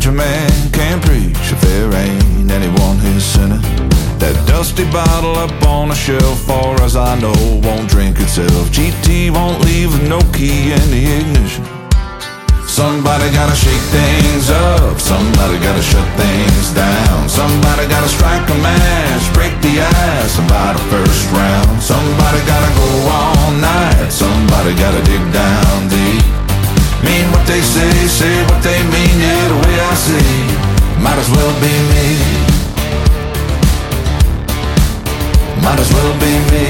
preacher man can't preach if there ain't anyone who's sinning. That dusty bottle up on the shelf, far as I know, won't drink itself. GT won't leave with no key in the ignition. Somebody gotta shake things up, somebody gotta shut things down. Somebody gotta strike a match, break the ice and buy the first round. Somebody gotta go all night, somebody gotta dig down deep. Mean what they say what they mean, yeah, the way I see, might as well be me. Might as well be me.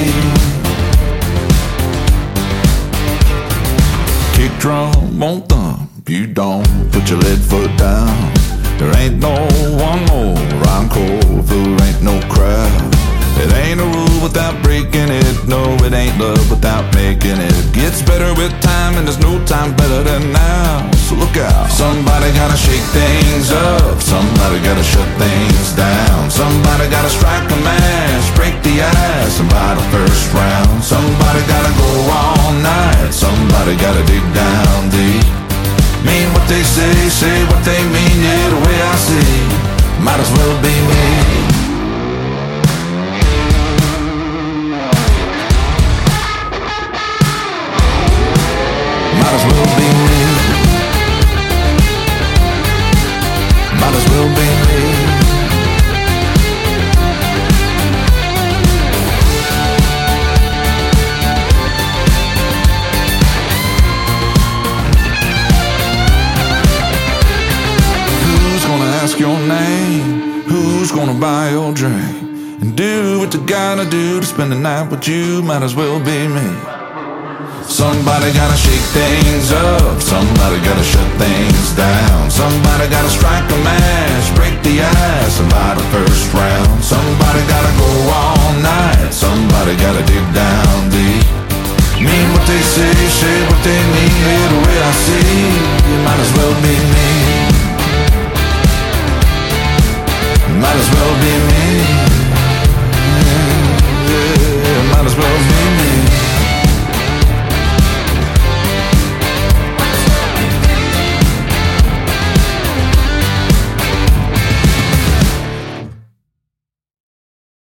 Kick drum won't thump, you don't put your lead foot down. There ain't no one more encore if there ain't no crowd. It ain't a rule without breaking it, no, it ain't love without making it. Gets better with time and there's no time better than now, so look out. Somebody gotta shake things up, somebody gotta shut things down. Somebody gotta strike a match, break the ice and buy the first round. Somebody gotta go all night, somebody gotta dig down deep. Mean what they say what they mean, yeah, the way I see, might as well be me. Might as well be me. Might as well be me. Who's gonna ask your name? Who's gonna buy your drink? And do what you gotta do to spend the night with you, might as well be me. Somebody gotta shake things up, somebody gotta shut things down. Somebody gotta strike a match, break the ice and buy the first round. Somebody gotta go all night, somebody gotta dig down deep. Mean what they say what they mean, yeah, the way I see, you might as well be me. Might as well be me.